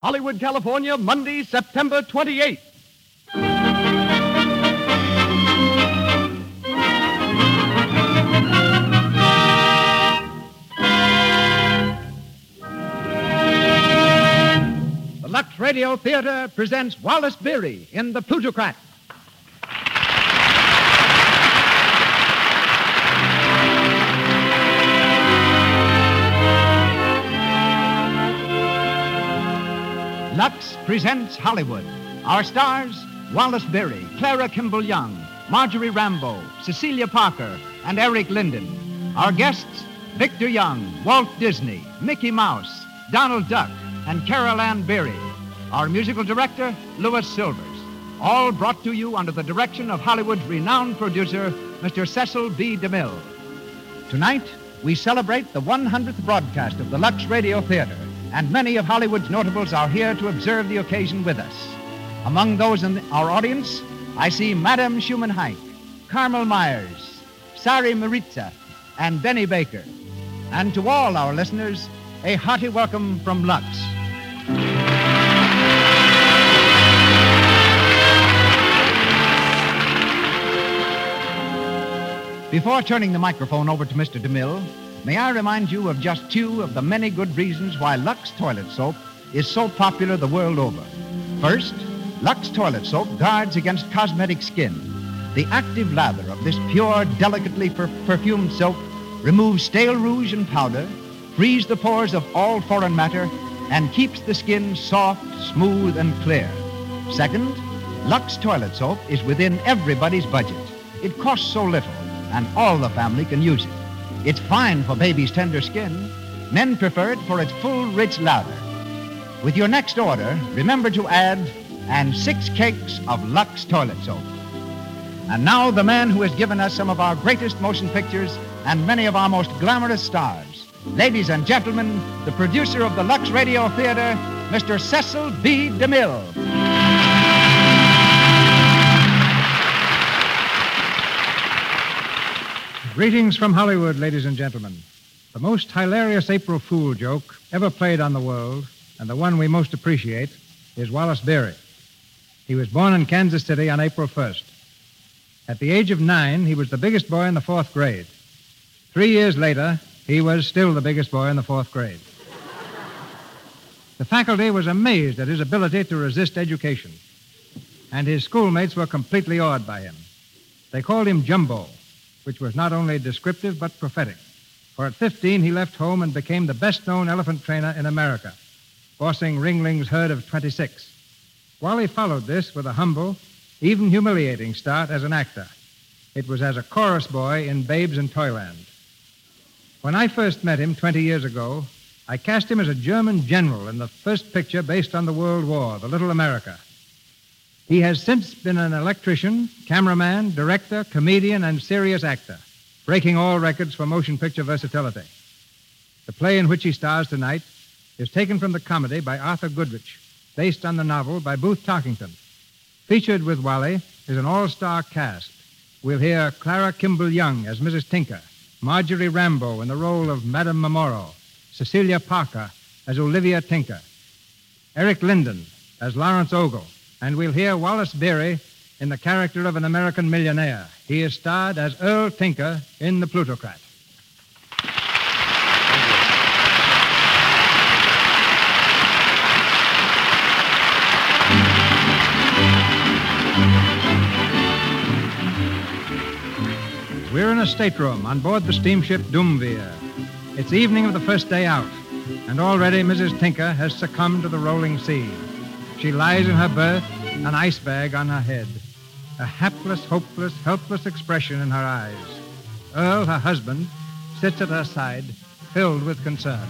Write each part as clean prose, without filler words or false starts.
Hollywood, California, Monday, September 28th. The Lux Radio Theater presents Wallace Beery in The Plutocrat. Lux presents Hollywood. Our stars, Wallace Beery, Clara Kimball Young, Marjorie Rambeau, Cecilia Parker, and Eric Linden. Our guests, Victor Young, Walt Disney, Mickey Mouse, Donald Duck, and Carol Ann Beery. Our musical director, Louis Silvers. All brought to you under the direction of Hollywood's renowned producer, Mr. Cecil B. DeMille. Tonight, we celebrate the 100th broadcast of the Lux Radio Theater, and many of Hollywood's notables are here to observe the occasion with us. Among those in our audience, I see Madame Schumann-Heink, Carmel Myers, Sari Maritza, and Benny Baker. And to all our listeners, a hearty welcome from Lux. Before turning the microphone over to Mr. DeMille, may I remind you of just two of the many good reasons why Lux Toilet Soap is so popular the world over. First, Lux Toilet Soap guards against cosmetic skin. The active lather of this pure, delicately perfumed soap removes stale rouge and powder, frees the pores of all foreign matter, and keeps the skin soft, smooth, and clear. Second, Lux Toilet Soap is within everybody's budget. It costs so little, and all the family can use it. It's fine for baby's tender skin. Men prefer it for its full, rich lather. With your next order, remember to add, and 6 cakes of Lux Toilet Soap. And now the man who has given us some of our greatest motion pictures and many of our most glamorous stars. Ladies and gentlemen, the producer of the Lux Radio Theater, Mr. Cecil B. DeMille. Greetings from Hollywood, ladies and gentlemen. The most hilarious April Fool joke ever played on the world, and the one we most appreciate, is Wallace Beery. He was born in Kansas City on April 1st. At the age of 9, he was the biggest boy in the 4th grade. 3 years later, he was still the biggest boy in the 4th grade. The faculty was amazed at his ability to resist education, and his schoolmates were completely awed by him. They called him Jumbo, which was not only descriptive but prophetic. For at 15, he left home and became the best-known elephant trainer in America, bossing Ringling's herd of 26. Wally followed this with a humble, even humiliating start as an actor. It was as a chorus boy in Babes in Toyland. When I first met him 20 years ago, I cast him as a German general in the first picture based on the World War, The Little America. He has since been an electrician, cameraman, director, comedian, and serious actor, breaking all records for motion picture versatility. The play in which he stars tonight is taken from the comedy by Arthur Goodrich, based on the novel by Booth Tarkington. Featured with Wally is an all-star cast. We'll hear Clara Kimball Young as Mrs. Tinker, Marjorie Rambeau in the role of Madame Memoro, Cecilia Parker as Olivia Tinker, Eric Linden as Lawrence Ogle, and we'll hear Wallace Beery in the character of an American millionaire. He is starred as Earl Tinker in The Plutocrat. We're in a stateroom on board the steamship Doomveer. It's evening of the first day out, and already Mrs. Tinker has succumbed to the rolling sea. She lies in her berth, an ice bag on her head, a hapless, hopeless, helpless expression in her eyes. Earl, her husband, sits at her side, filled with concern.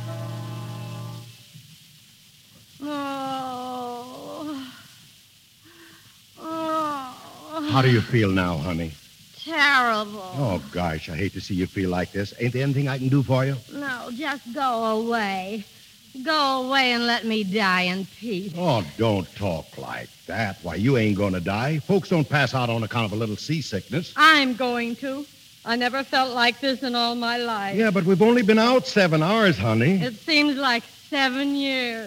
How do you feel now, honey? Terrible. Oh, gosh, I hate to see you feel like this. Ain't there anything I can do for you? No, just go away. Go away and let me die in peace. Oh, don't talk like that. Why, you ain't going to die. Folks don't pass out on account of a little seasickness. I'm going to. I never felt like this in all my life. Yeah, but we've only been out 7 hours, honey. It seems like 7 years.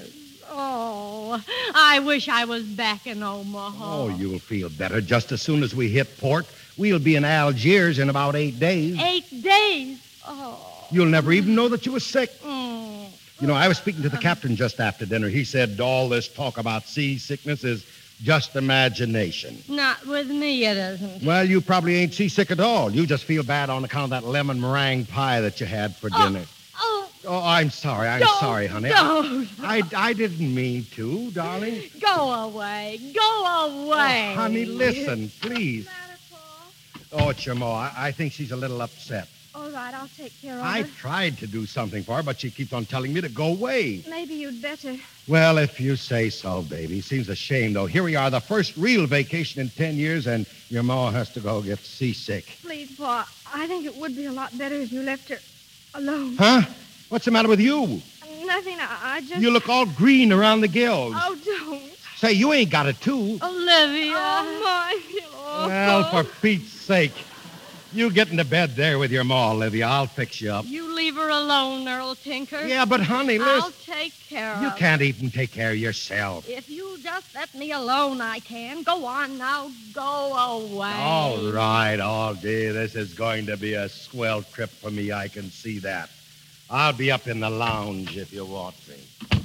Oh, I wish I was back in Omaha. Oh, you'll feel better just as soon as we hit port. We'll be in Algiers in about 8 days. 8 days? Oh. You'll never even know that you were sick. Mm. You know, I was speaking to the captain just after dinner. He said all this talk about seasickness is just imagination. Not with me, it isn't. Well, you probably ain't seasick at all. You just feel bad on account of that lemon meringue pie that you had for dinner. Oh, I'm sorry. I'm sorry, honey. Don't. I didn't mean to, darling. Go away. Go away. Oh, honey, listen, please. Oh, it's your ma. I think she's a little upset. All right, I'll take care of I her. tried to do something for her, but she keeps on telling me to go away. Maybe you'd better. Well, if you say so, baby. Seems a shame, though. Here we are, the first real vacation in 10 years, and your ma has to go get seasick. Please, Pa, I think it would be a lot better if you left her alone. Huh? What's the matter with you? Nothing, I just... You look all green around the gills. Oh, don't. Say, you ain't got it, too. Olivia. Oh, my. Oh. Well, for Pete's sake. You get into bed there with your ma, Olivia. I'll fix you up. You leave her alone, Earl Tinker. Yeah, but, honey, listen. I'll take care of You her. can't even take care of yourself. If you just let me alone, I can. Go on now. Go away. All right, all day. This is going to be a swell trip for me. I can see that. I'll be up in the lounge if you want me.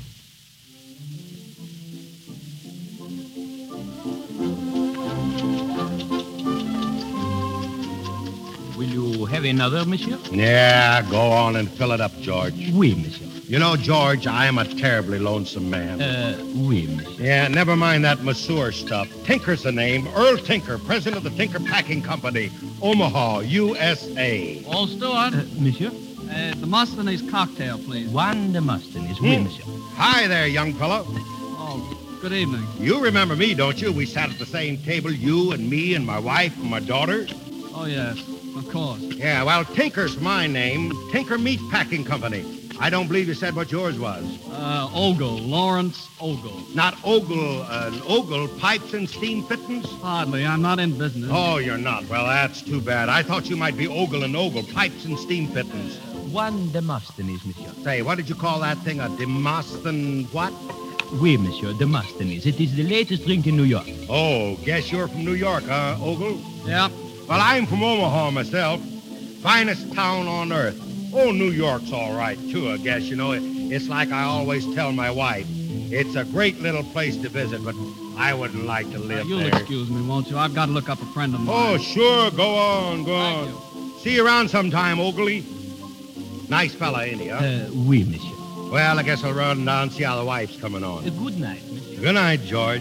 Will you have another, monsieur? Yeah, go on and fill it up, George. Oui, monsieur. You know, George, I am a terribly lonesome man. Oui, monsieur. Yeah, never mind that masseur stuff. Tinker's the name. Earl Tinker, president of the Tinker Packing Company, Omaha, USA. All steward. Monsieur? Demosthenes cocktail, please. One Demosthenes. Oui, monsieur. Hi there, young fellow. Oh, good evening. You remember me, don't you? We sat at the same table, you and me and my wife and my daughter. Oh, yes, of course. Yeah, well, Tinker's my name. Tinker Meat Packing Company. I don't believe you said what yours was. Ogle, Lawrence Ogle. Not Ogle, Ogle Pipes and Steam Fittings? Hardly, I'm not in business. Oh, you're not. Well, that's too bad. I thought you might be Ogle and Ogle, Pipes and Steam Fittings. One Demosthenes, monsieur. Say, what did you call that thing? A Demosthenes what? Oui, monsieur, Demosthenes. It is the latest drink in New York. Oh, guess you're from New York, huh, Ogle? Yeah. Well, I'm from Omaha myself. Finest town on earth. Oh, New York's all right, too, I guess. You know, it's like I always tell my wife. It's a great little place to visit, but I wouldn't like to live You'll there. excuse me, won't you? I've got to look up a friend of mine. Oh, sure. Go on, go Thank on. you. See you around sometime, Oakley. Nice fella, ain't he, huh? Oui, monsieur. Well, I guess I'll run down and see how the wife's coming on. Good night, monsieur. Good night, George.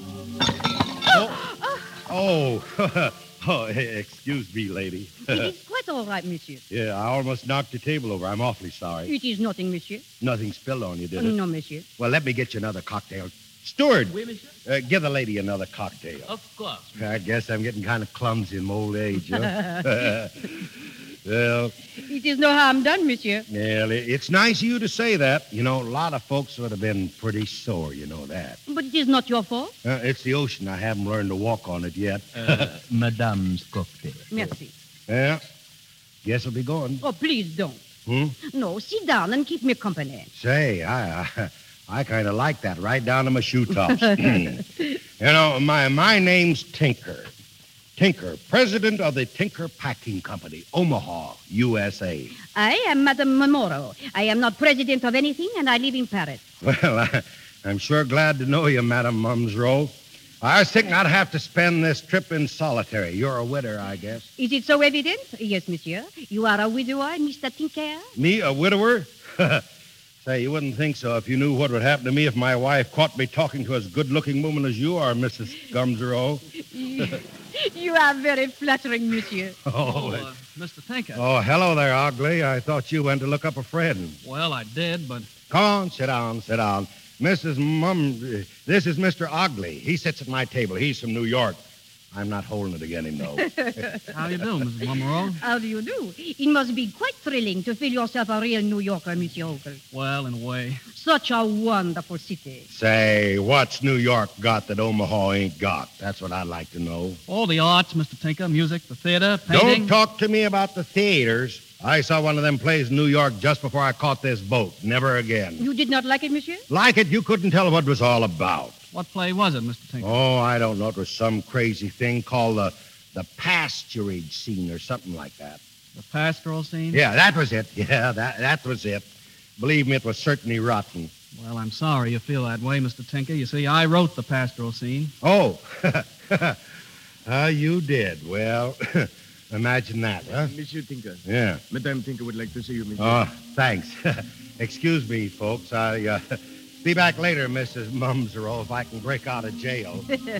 Oh, oh, excuse me, lady. It is quite all right, monsieur. Yeah, I almost knocked your table over. I'm awfully sorry. It is nothing, monsieur. Nothing spilled on you, did it? No, monsieur. Well, let me get you another cocktail. Steward, Oui, monsieur. give the lady another cocktail. Of course. I guess I'm getting kind of clumsy in my old age, huh? Well, It is no harm done, monsieur. yeah, it's nice of you to say that. You know, a lot of folks would have been pretty sore, you know that. But it is not your fault. It's the ocean. I haven't learned to walk on it yet. Madame's cocktail. Merci. Yeah, guess I'll be going. Oh, please don't. Hmm? No, sit down and keep me company. Say, I kind of like that, right down to my shoe tops. You know, my name's Tinker. Tinker, president of the Tinker Packing Company, Omaha, USA. I am Madame Memoro. I am not president of anything, and I live in Paris. Well, I'm sure glad to know you, Madame Mumsrow. I was thinking I'd have to spend this trip in solitary. You're a widower, I guess. Is it so evident? Yes, monsieur. You are a widower, Mr. Tinker? Me, a widower? Say, you wouldn't think so if you knew what would happen to me if my wife caught me talking to as good-looking woman as you are, Mrs. Gumsrow. You are very flattering, monsieur. Mr. Tinker. Oh, hello there, Ogley. I thought you went to look up a friend. Well, I did, but... Come on, sit down, sit down. This is Mr. Ogley. He sits at my table. He's from New York. I'm not holding it again, him, though. How do you do, Mrs. Mummerow? How do you do? It must be quite thrilling to feel yourself a real New Yorker, Monsieur Ogle. Well, in a way. Such a wonderful city. Say, what's New York got that Omaha ain't got? That's what I'd like to know. All the arts, Mr. Tinker, music, the theater, painting. Don't talk to me about the theaters. I saw one of them plays in New York just before I caught this boat. Never again. You did not like it, monsieur? Like it, you couldn't tell what it was all about. What play was it, Mr. Tinker? Oh, I don't know. It was some crazy thing called the pasturage scene or something like that. The pastoral scene? Yeah, that was it. Yeah, that was it. Believe me, it was certainly rotten. Well, I'm sorry you feel that way, Mr. Tinker. You see, I wrote the pastoral scene. Oh, you did. Well, imagine that, huh? Monsieur Tinker. Yeah. Madame Tinker would like to see you, monsieur. Oh, thanks. Excuse me, folks. I be back later, Mrs. Mumsero, if I can break out of jail.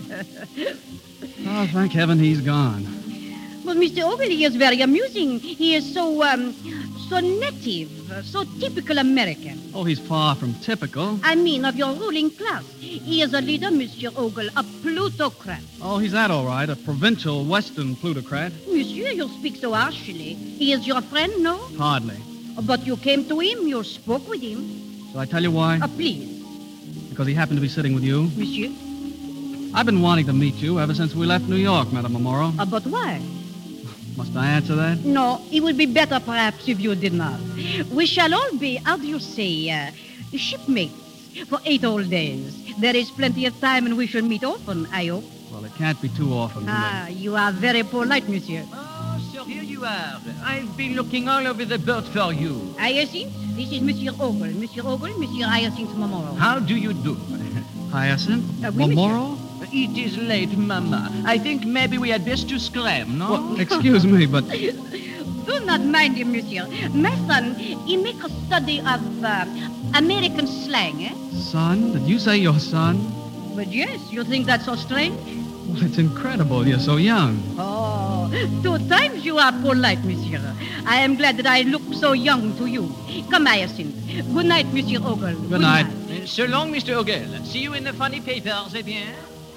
Oh, thank heaven he's gone. But Mr. Ogle, he is very amusing. He is so native, so typical American. Oh, he's far from typical. I mean, of your ruling class. He is a leader, Monsieur Ogle, a plutocrat. Oh, he's that all right, a provincial western plutocrat. Monsieur, you speak so harshly. He is your friend, no? Hardly. But you came to him, you spoke with him. Shall I tell you why? Please, Because he happened to be sitting with you. monsieur. I've been wanting to meet you ever since we left New York, Madame Amoro. But why? Must I answer that? No, it would be better perhaps if you did not. We shall all be, how do you say, shipmates for 8 whole days. There is plenty of time and we shall meet often, I hope. Well, it can't be too often. You are very polite, monsieur. Oh, so here you are. I've been looking all over the boat for you. Hyacinth, this is Monsieur Ogle. Monsieur Ogle, Monsieur Hyacinth Momoro. How do you do? Hyacinth? Oui, Momoro? It is late, Mama. I think maybe we had best to scram, no? Well, excuse me, but... Do not mind him, monsieur. My son, he makes a study of American slang, eh? Son? Did you say your son? But yes, you think that's so strange? Well, it's incredible. You're so young. Oh, 2 times you are polite, monsieur. I am glad that I look so young to you. Come, Hyacinth. Good night, Monsieur Ogle. Good night. So long, Mr. Ogle. See you in the funny papers, eh bien?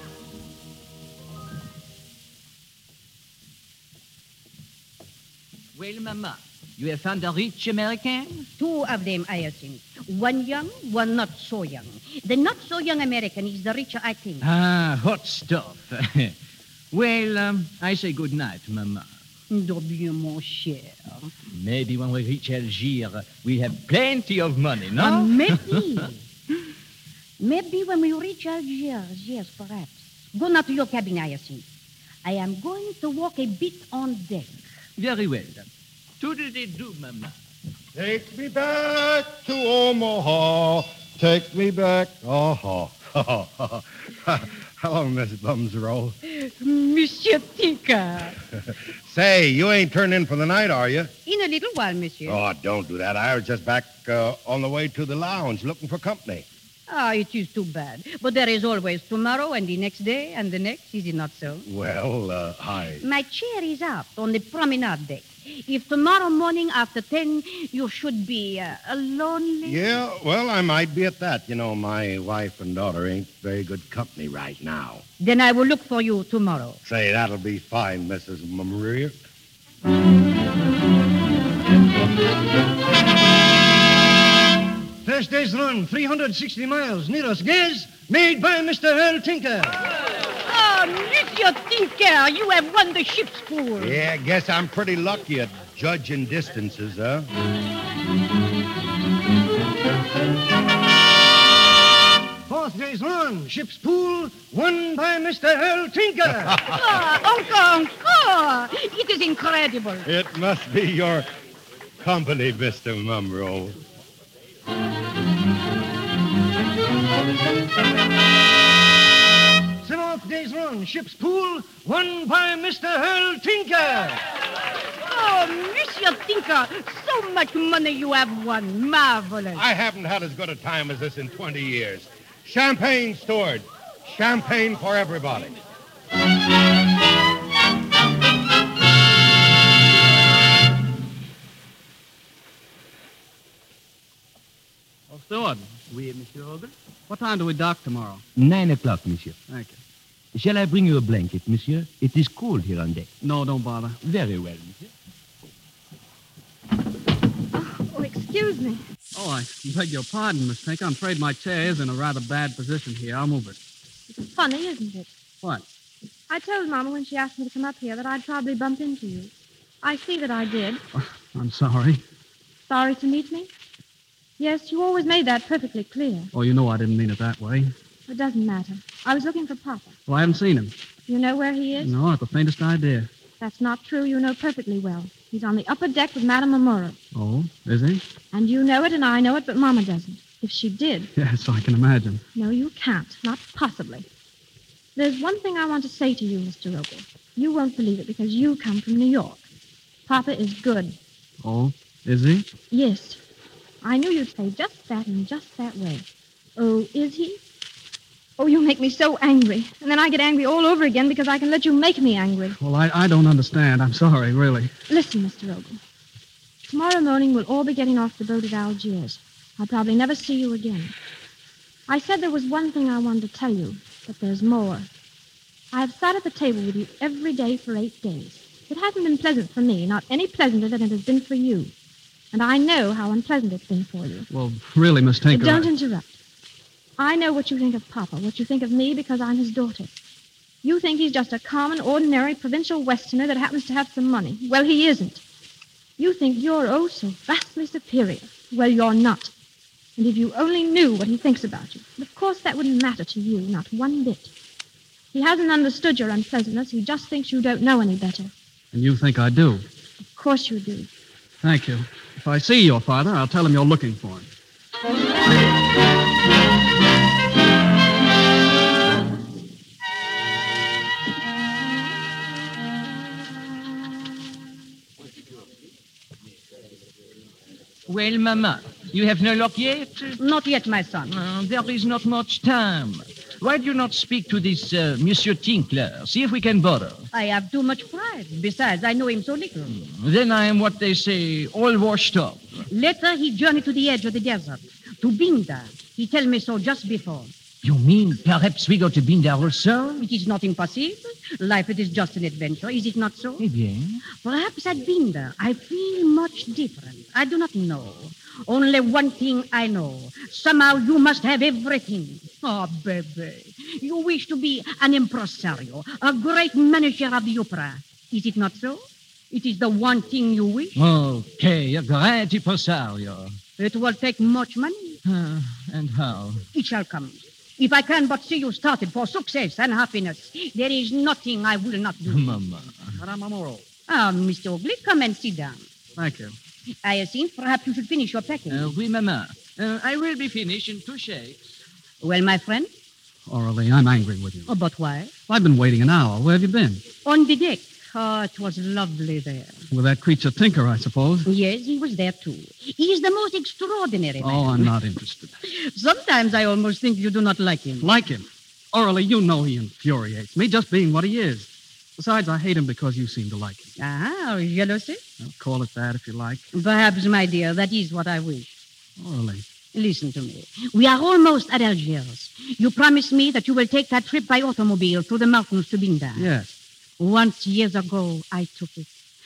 Well, Mama, you have found a rich American? 2 of them, Hyacinth. One young, one not so young. The not so young American is the richer, I think. Ah, hot stuff. Well, I say good night, Mama. Do bien, mon cher. Maybe when we reach Algiers, we'll have plenty of money, no? Maybe. Maybe when we reach Algiers, yes, perhaps. Go now to your cabin, Hyacinth. I am going to walk a bit on deck. Very well. Toodle-dee-doo, Mama. Take me back to Omaha. Take me back. Oh, hello, Miss Bumsero. Monsieur Tinker. Say, you ain't turned in for the night, are you? In a little while, monsieur. Oh, don't do that. I was just back on the way to the lounge looking for company. It is too bad. But there is always tomorrow and the next day and the next, is it not so? Well, My chair is out on the promenade deck. If tomorrow morning after 10 you should be lonely... Yeah, well, I might be at that. You know, my wife and daughter ain't very good company right now. Then I will look for you tomorrow. Say, that'll be fine, Mrs. Maria. First day's run, 360 miles. Nearest guess, made by Mr. Earl Tinker. Oh, Monsieur Tinker, you have won the ship's pool. Yeah, guess I'm pretty lucky at judging distances, huh? Fourth day's run, ship's pool, won by Mr. Earl Tinker. Encore. It is incredible. It must be your company, Mr. Mumro. Seventh day's run, ship's pool, won by Mr. Earl Tinker. Oh, Monsieur Tinker, so much money you have won. Marvelous. I haven't had as good a time as this in 20 years. Champagne, steward. Champagne for everybody. Oh, steward. Oui, Monsieur Ogle? What time do we dock tomorrow? 9 o'clock, Monsieur. Thank you. Shall I bring you a blanket, Monsieur? It is cold here on deck. No, don't bother. Very well, Monsieur. Oh, excuse me. Oh, I beg your pardon, Miss Tinker. I'm afraid my chair is in a rather bad position here. I'll move it. It's funny, isn't it? What? I told Mama when she asked me to come up here that I'd probably bump into you. I see that I did. I'm sorry. Sorry to meet me? Yes, you always made that perfectly clear. Oh, you know I didn't mean it that way. It doesn't matter. I was looking for Papa. Well, I haven't seen him. You know where he is? No, not the faintest idea. That's not true. You know perfectly well. He's on the upper deck with Madame Amora. Oh, is he? And you know it and I know it, but Mama doesn't. If she did. Yes, I can imagine. No, you can't. Not possibly. There's one thing I want to say to you, Mr. Ogle. You won't believe it because you come from New York. Papa is good. Oh, is he? Yes. I knew you'd say just that in just that way. Oh, is he? Oh, you make me so angry. And then I get angry all over again because I can let you make me angry. Well, I don't understand. I'm sorry, really. Listen, Mr. Ogle. Tomorrow morning we'll all be getting off the boat at Algiers. I'll probably never see you again. I said there was one thing I wanted to tell you, but there's more. I have sat at the table with you every day for 8 days. It hasn't been pleasant for me, not any pleasanter than it has been for you. And I know how unpleasant it's been for you. Well, really, Miss Tinker... Don't interrupt. I know what you think of Papa, what you think of me because I'm his daughter. You think he's just a common, ordinary, provincial Westerner that happens to have some money. Well, he isn't. You think you're oh so vastly superior. Well, you're not. And if you only knew what he thinks about you, of course that wouldn't matter to you, not one bit. He hasn't understood your unpleasantness. He just thinks you don't know any better. And you think I do? Of course you do. Thank you. If I see your father, I'll tell him you're looking for him. Well, Mama, you have no luck yet? Not yet, my son. There is not much time. Why do you not speak to this Monsieur Tinkler? See if we can borrow. I have too much pride. Besides, I know him so little. Then I am what they say, all washed up. Later, he journeyed to the edge of the desert, to Binda. He told me so just before. You mean perhaps we go to Binda also? It is not impossible. Life, it is just an adventure, is it not so? Eh bien. Perhaps at Binda, I feel much different. I do not know. Only one thing I know. Somehow you must have everything. Oh, baby. You wish to be an impresario, a great manager of the opera. Is it not so? It is the one thing you wish. Okay, a great impresario. It will take much money. And how? It shall come. If I can but see you started for success and happiness, there is nothing I will not do. Mama. Madame Amoro. Mr. Oakley, come and sit down. Thank you. I think perhaps you should finish your packing. Oui, Mama. I will be finished in 2 shakes. Well, my friend? Orally, I'm angry with you. Oh, but why? I've been waiting an hour. Where have you been? On the deck. Oh, it was lovely there. With that creature Tinker, I suppose. Yes, he was there, too. He is the most extraordinary man. Oh, I'm not interested. Sometimes I almost think you do not like him. Like him? Orally, you know he infuriates me, just being what he is. Besides, I hate him because you seem to like him. Jealousy? Well, call it that if you like. Perhaps, my dear, that is what I wish. Orally. Listen to me. We are almost at Algiers. You promised me that you will take that trip by automobile through the mountains to Binda. Yes. Once, years ago, I took it.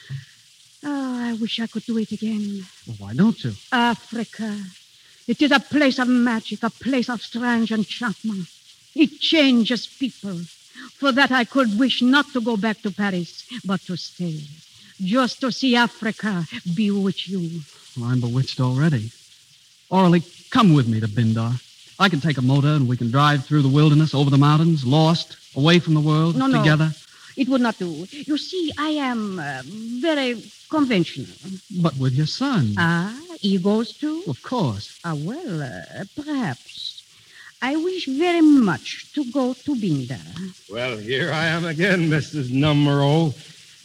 Oh, I wish I could do it again. Well, why don't you? Africa. It is a place of magic, a place of strange enchantment. It changes people. For that, I could wish not to go back to Paris, but to stay. Just to see Africa bewitch you. Well, I'm bewitched already. Orally, come with me to Bindar. I can take a motor and we can drive through the wilderness, over the mountains, lost, away from the world, together. It would not do. You see, I am very conventional. But with your son. He goes too? Of course. Perhaps. I wish very much to go to Binda. Well, here I am again, Mrs. Numero.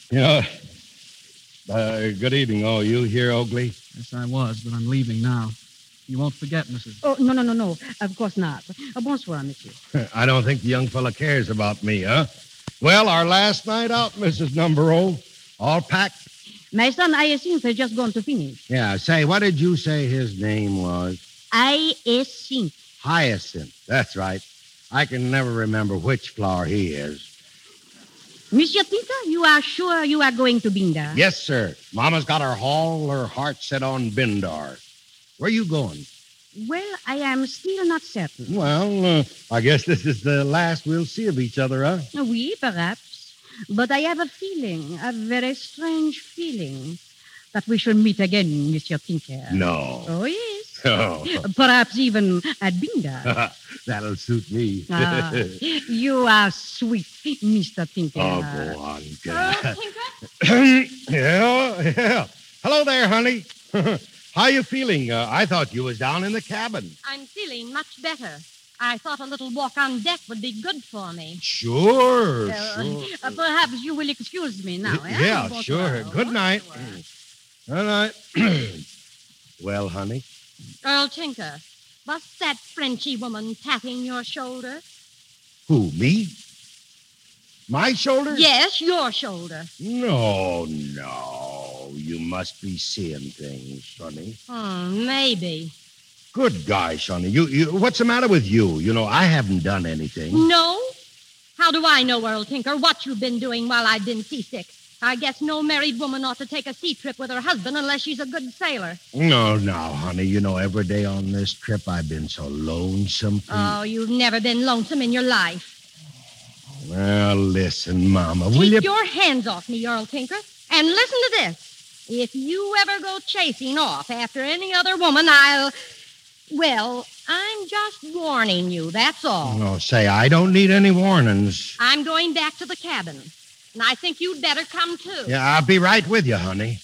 Good evening, all you here, Oakley. Yes, I was, but I'm leaving now. You won't forget, Mrs. Oh, no. Of course not. Bonsoir, monsieur. I don't think the young fella cares about me, huh? Well, our last night out, Mrs. Numero. All packed? My son, Hyacinth, has just gone to finish. Yeah, say, what did you say his name was? Hyacinth. Hyacinth. That's right. I can never remember which flower he is. Monsieur Tinker, you are sure you are going to Binda? Yes, sir. Mama's got her heart set on Bindar. Where are you going? Well, I am still not certain. Well, I guess this is the last we'll see of each other, huh? Oui, perhaps. But I have a feeling, a very strange feeling. that we shall meet again, Monsieur Tinker. No. Oh, yes. Oh. Perhaps even at Binda. That'll suit me. You are sweet, Mr. Tinker. Oh, go on, Earl Tinker. Tinker? Yeah. Hello there, honey. How you feeling? I thought you was down in the cabin. I'm feeling much better. I thought a little walk on deck would be good for me. Sure. Perhaps you will excuse me now. Yeah, sure. Good night. Good night. Well, honey? Earl Tinker, was that Frenchy woman patting your shoulder? Who, me? My shoulder? Yes, your shoulder. No. You must be seeing things, honey. Maybe. Good gosh, honey. You what's the matter with you? You know, I haven't done anything. No? How do I know, Earl Tinker, what you've been doing while I've been seasick? I guess no married woman ought to take a sea trip with her husband unless she's a good sailor. No, honey. You know, every day on this trip, I've been so lonesome. Oh, you've never been lonesome in your life. Well, listen, Mama, will you... Keep your hands off me, Earl Tinker, and listen to this. If you ever go chasing off after any other woman, Well, I'm just warning you, that's all. No, say, I don't need any warnings. I'm going back to the cabin, and I think you'd better come, too. Yeah, I'll be right with you, honey.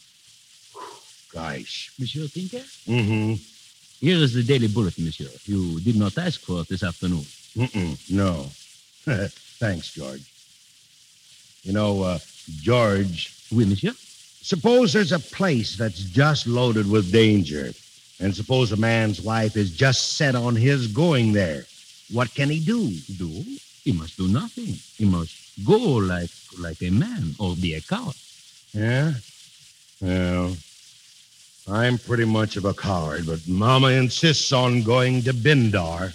Gosh. Monsieur Tinker? Mm-hmm. Here is the Daily Bulletin, monsieur. You did not ask for it this afternoon. No. Thanks, George. You know, George... Oui, monsieur? Suppose there's a place that's just loaded with danger, and suppose a man's wife is just set on his going there. What can he do? Do? He must do nothing. He must go like a man or be a coward. Yeah? Well, I'm pretty much of a coward, but Mama insists on going to Bindar.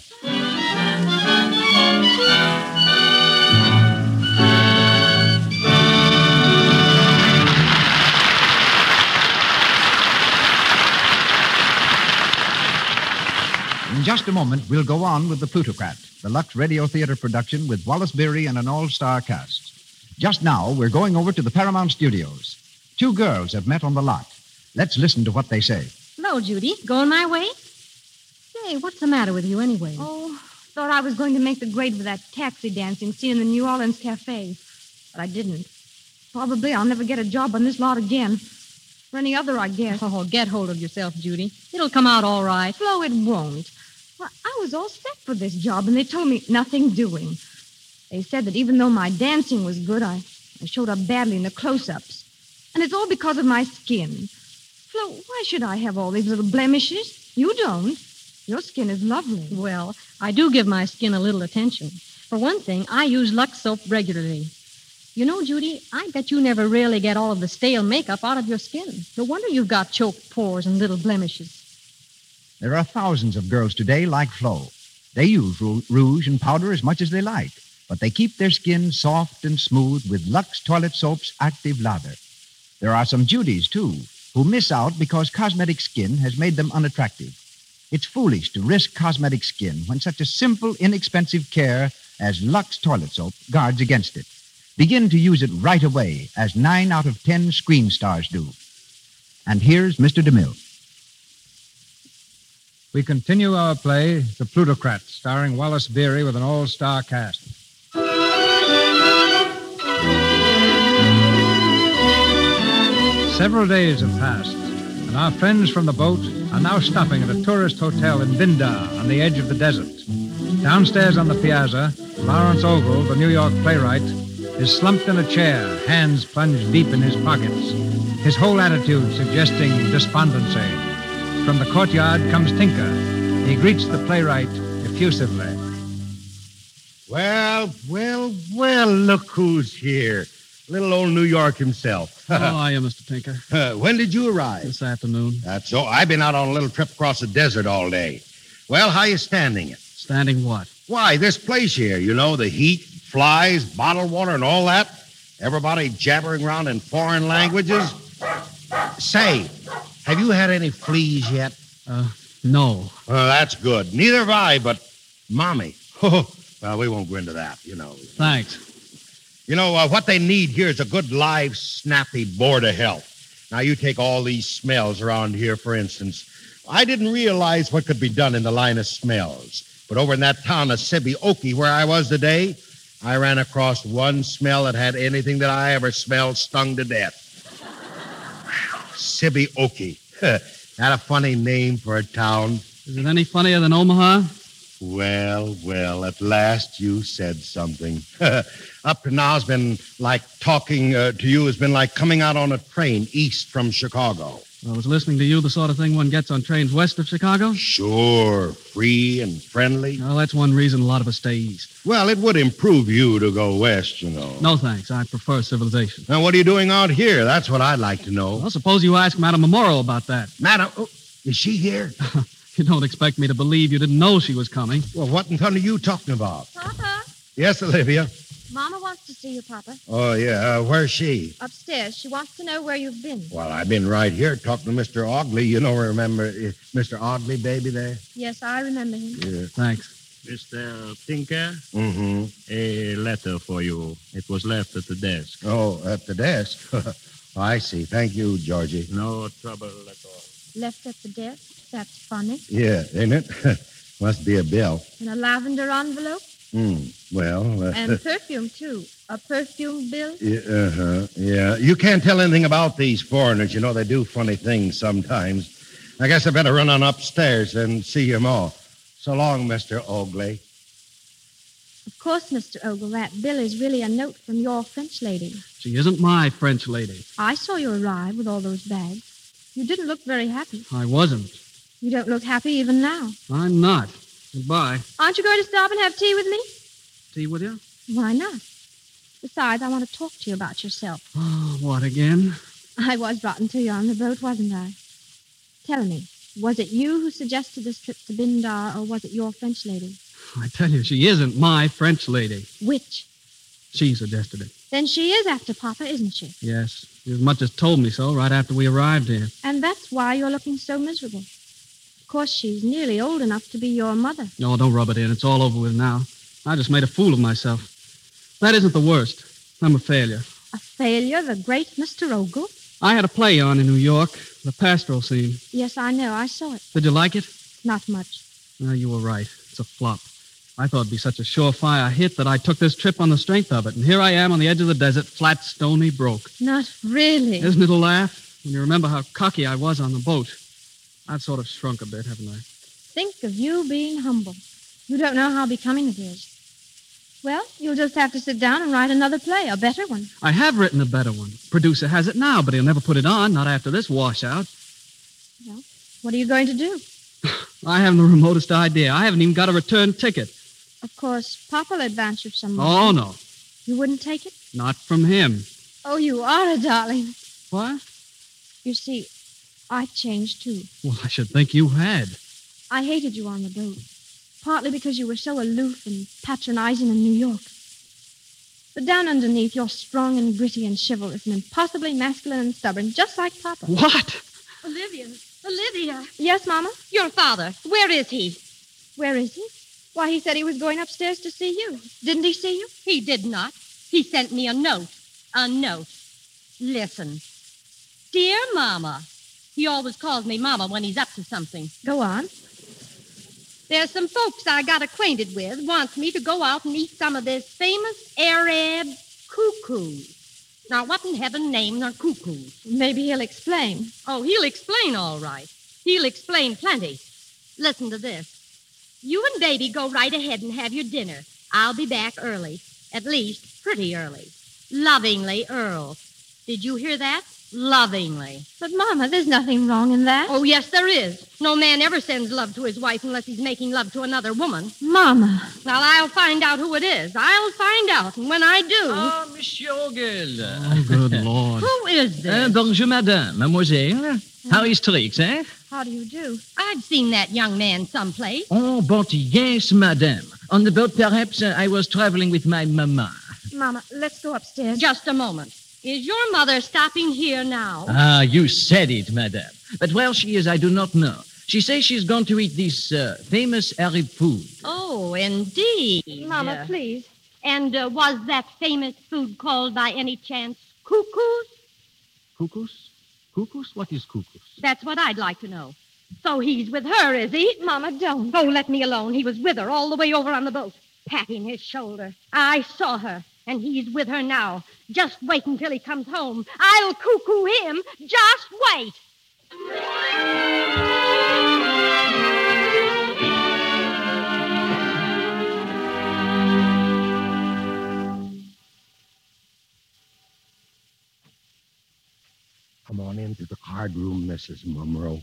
In just a moment, we'll go on with The Plutocrat, the Lux Radio Theater production with Wallace Beery and an all-star cast. Just now, we're going over to the Paramount Studios. Two girls have met on the lot. Let's listen to what they say. Hello, Judy. Going my way? Say, what's the matter with you anyway? Oh, thought I was going to make the grade for that taxi dancing scene in the New Orleans Cafe. But I didn't. Probably I'll never get a job on this lot again. Or any other, I guess. Oh, get hold of yourself, Judy. It'll come out all right. Flo, it won't. Well, I was all set for this job, and they told me nothing doing. They said that even though my dancing was good, I showed up badly in the close-ups. And it's all because of my skin. Flo, why should I have all these little blemishes? You don't. Your skin is lovely. Well, I do give my skin a little attention. For one thing, I use Lux soap regularly. You know, Judy, I bet you never really get all of the stale makeup out of your skin. No wonder you've got choked pores and little blemishes. There are thousands of girls today like Flo. They use rouge and powder as much as they like, but they keep their skin soft and smooth with Lux Toilet Soap's active lather. There are some Judys, too, who miss out because cosmetic skin has made them unattractive. It's foolish to risk cosmetic skin when such a simple, inexpensive care as Lux Toilet Soap guards against it. Begin to use it right away, as 9 out of 10 screen stars do. And here's Mr. DeMille. We continue our play, The Plutocrat, starring Wallace Beery with an all-star cast. Several days have passed, and our friends from the boat are now stopping at a tourist hotel in Bindar on the edge of the desert. Downstairs on the piazza, Lawrence Ogle, the New York playwright, is slumped in a chair, hands plunged deep in his pockets, his whole attitude suggesting despondency. From the courtyard comes Tinker. He greets the playwright effusively. Well, look who's here. Little old New York himself. How are you, Mr. Tinker? When did you arrive? This afternoon. That's so. I've been out on a little trip across the desert all day. Well, how you standing it? Standing what? Why, this place here, you know, the heat, flies, bottled water, and all that. Everybody jabbering around in foreign languages. Say, have you had any fleas yet? No. That's good. Neither have I, but Mommy. Well, we won't go into that, you know. Thanks. You know, what they need here is a good, live, snappy board of health. Now, you take all these smells around here, for instance. I didn't realize what could be done in the line of smells. But over in that town of Sibioki, where I was today, I ran across one smell that had anything that I ever smelled stung to death. Sibioki. That a funny name for a town? Is it any funnier than Omaha? Well, at last you said something. Up to now has been like talking to you has been like coming out on a train east from Chicago. Well, was listening to you the sort of thing one gets on trains west of Chicago? Sure, free and friendly. Well, that's one reason a lot of us stay east. Well, it would improve you to go west, you know. No, thanks. I prefer civilization. Now, what are you doing out here? That's what I'd like to know. Well, suppose you ask Madame Memorial about that. Madam, is she here? You don't expect me to believe you didn't know she was coming. Well, what in thunder are you talking about? Papa, Yes, Olivia. Mama wants to see you, Papa. Oh, yeah. Where's she? Upstairs. She wants to know where you've been. Well, I've been right here talking to Mr. Ogley. You know, remember Mr. Ogley, baby, there? Yes, I remember him. Yeah. Thanks. Mr. Tinker, Mm-hmm. a letter for you. It was left at the desk. Oh, at the desk. I see. Thank you, Georgie. No trouble at all. Left at the desk. That's funny. Yeah, ain't it? Must be a bill. In a lavender envelope. Well, And perfume, too. A perfume bill. yeah, yeah. You can't tell anything about these foreigners. You know, they do funny things sometimes. I guess I better run on upstairs and see him all. So long, Mr. Ogley. Of course, Mr. Ogle, that bill is really a note from your French lady. She isn't my French lady. I saw you arrive with all those bags. You didn't look very happy. I wasn't. You don't look happy even now. I'm not. Goodbye. Aren't you going to stop and have tea with me? Tea with you? Why not? Besides, I want to talk to you about yourself. Oh, what again? I was rotten to you on the boat, wasn't I? Tell me, was it you who suggested this trip to Bindar, or was it your French lady? I tell you, she isn't my French lady. Which? She suggested it. Then she is after Papa, isn't she? Yes. She as much as told me so right after we arrived here. And that's why you're looking so miserable. Of course, she's nearly old enough to be your mother. No, don't rub it in. It's all over with now. I just made a fool of myself. That isn't the worst. I'm a failure. A failure, the great Mr. Ogle? I had a play on in New York, the pastoral scene. Yes, I know. I saw it. Did you like it? Not much. No, you were right. It's a flop. I thought it'd be such a surefire hit that I took this trip on the strength of it. And here I am on the edge of the desert, flat, stony, broke. Not really. Isn't it a laugh? When you remember how cocky I was on the boat. I've sort of shrunk a bit, haven't I? Think of you being humble. You don't know how becoming it is. Well, you'll just have to sit down and write another play, a better one. I have written a better one. Producer has it now, but he'll never put it on, not after this washout. Well, what are you going to do? I haven't the remotest idea. I haven't even got a return ticket. Of course, Papa'll advance you some money. Oh, no. You wouldn't take it? Not from him. Oh, you are a darling. What? You see, I changed too. Well, I should think you had. I hated you on the boat. Partly because you were so aloof and patronizing in New York. But down underneath, you're strong and gritty and chivalrous and impossibly masculine and stubborn, just like Papa. What? Olivia. Olivia. Yes, Mama? Your father. Where is he? Where is he? Why, he said he was going upstairs to see you. Didn't he see you? He did not. He sent me a note. A note. Listen. Dear Mama. He always calls me Mama when he's up to something. Go on. There's some folks I got acquainted with wants me to go out and eat some of this famous Arab cuckoos. Now, what in heaven's name are cuckoos? Maybe he'll explain. Oh, he'll explain all right. He'll explain plenty. Listen to this. You and Baby go right ahead and have your dinner. I'll be back early. At least, pretty early. Lovingly, Earl. Did you hear that? Lovingly. But, Mama, there's nothing wrong in that. Oh, yes, there is. No man ever sends love to his wife unless he's making love to another woman. Mama. Well, I'll find out who it is. I'll find out. And when I do... Ah, Monsieur Ogle. Oh, good Lord. Who is this? Bonjour, madame. Mademoiselle. How is tricks, eh? How do you do? I've seen that young man someplace. Oh, but yes, madame. On the boat, perhaps, I was traveling with my mama. Mama, let's go upstairs. Just a moment. Is your mother stopping here now? Ah, you said it, madame. But where she is, I do not know. She says she's going to eat this famous Arab food. Oh, indeed. Mama, please. And was that famous food called by any chance cuckoos? Cuckoos? Cuckoos? What is cuckoos? That's what I'd like to know. So he's with her, is he? Mama, don't. Oh, let me alone. He was with her all the way over on the boat, patting his shoulder. I saw her, and he's with her now. Just wait until he comes home. I'll cuckoo him. Just wait. Come on into the card room, Mrs. Mumro.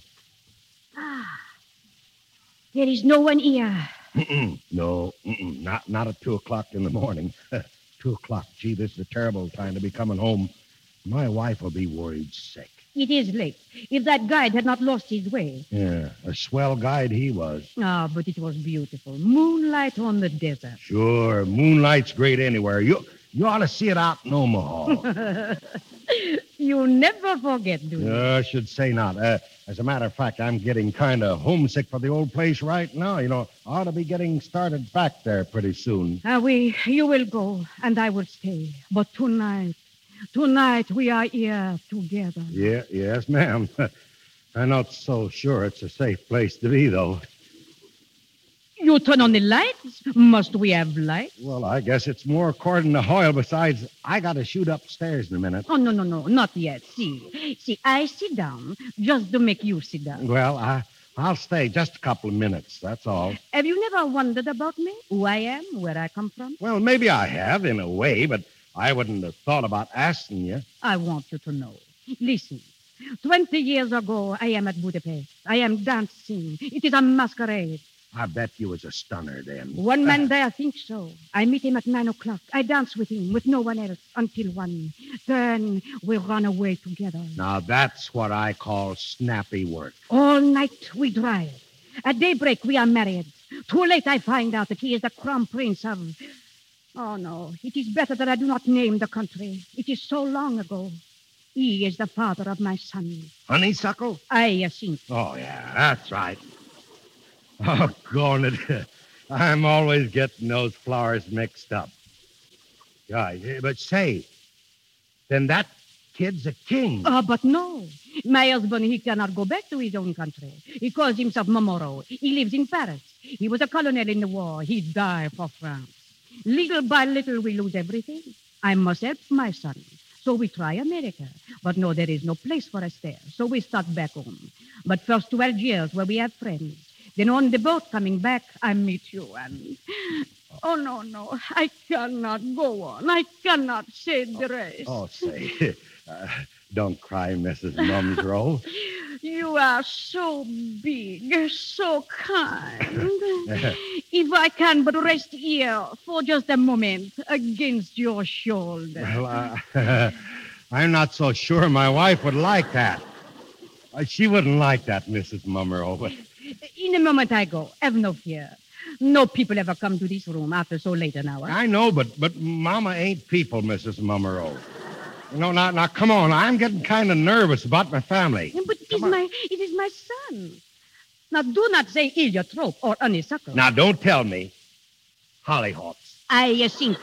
There is no one here. No, not at 2 o'clock in the morning. 2 o'clock. Gee, this is a terrible time to be coming home. My wife will be worried sick. It is late. If that guide had not lost his way. Yeah, a swell guide he was. Ah, but it was beautiful. Moonlight on the desert. Sure, moonlight's great anywhere. You ought to see it out in Omaha. You never forget, do you? I should say not. As a matter of fact, I'm getting kind of homesick for the old place right now. You know, I ought to be getting started back there pretty soon. You will go, and I will stay. But tonight we are here together. Yes, ma'am. I'm not so sure it's a safe place to be, though. You turn on the lights? Must we have lights? Well, I guess it's more according to Hoyle. Besides, I got to shoot upstairs in a minute. Oh, no, not yet. See, I sit down just to make you sit down. Well, I'll stay just a couple of minutes, that's all. Have you never wondered about me? Who I am, where I come from? Well, maybe I have, in a way, but I wouldn't have thought about asking you. I want you to know. Listen, 20 years ago, I am at Budapest. I am dancing. It is a masquerade. I bet you was a stunner then. One man there thinks so. I meet him at 9 o'clock. I dance with him, with no one else, until 1. Then we run away together. Now, that's what I call snappy work. All night we drive. At daybreak we are married. Too late I find out that he is the crown prince of... Oh, no. It is better that I do not name the country. It is so long ago. He is the father of my son. Honeysuckle? I think. Oh, yeah, that's right. Oh, darn it. I'm always getting those flowers mixed up. Yeah, but say, then that kid's a king. But no. My husband, he cannot go back to his own country. He calls himself Momoro. He lives in Paris. He was a colonel in the war. He died for France. Little by little, we lose everything. I must help my son. So we try America. But no, there is no place for us there. So we start back home. But first to Algiers, where we have friends. Then on the boat coming back, I meet you, and... Oh, no, I cannot go on. I cannot say the rest. Oh, say, don't cry, Mrs. Mumsrow. You are so big, so kind. If I can but rest here for just a moment against your shoulder. Well, I'm not so sure my wife would like that. She wouldn't like that, Mrs. Mumsrow, but... In a moment I go. Have no fear. No people ever come to this room after so late an hour. I know, but Mama ain't people, Mrs. Mumsrow. You know, now, come on. I'm getting kind of nervous about my family. But it is my son. Now, do not say heliotrope or honeysuckle. Now, don't tell me. Hollyhocks. I think.